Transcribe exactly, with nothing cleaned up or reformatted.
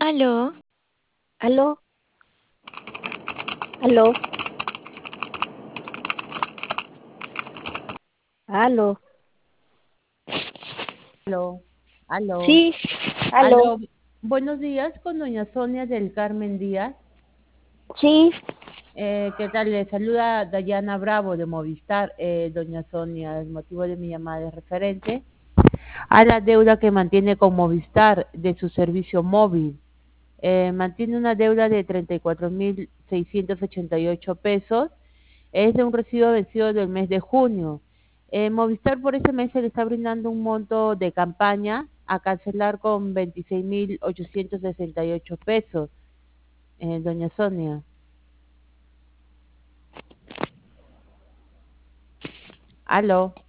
Aló, Aló, aló, aló. Aló, aló, Sí, aló. aló. Buenos días con doña Sonia del Carmen Díaz. Sí, Eh, ¿qué tal? Le saluda Dayana Bravo de Movistar. Eh, doña Sonia, el motivo de mi llamada es referente a la deuda que mantiene con Movistar de su servicio móvil. Eh, mantiene una deuda de treinta y cuatro mil seiscientos ochenta y ocho pesos. Es de un recibo vencido del mes de junio. Eh, Movistar por ese mes se le está brindando un monto de campaña a cancelar con veintiséis mil ochocientos sesenta y ocho pesos. Eh, doña Sonia. Aló.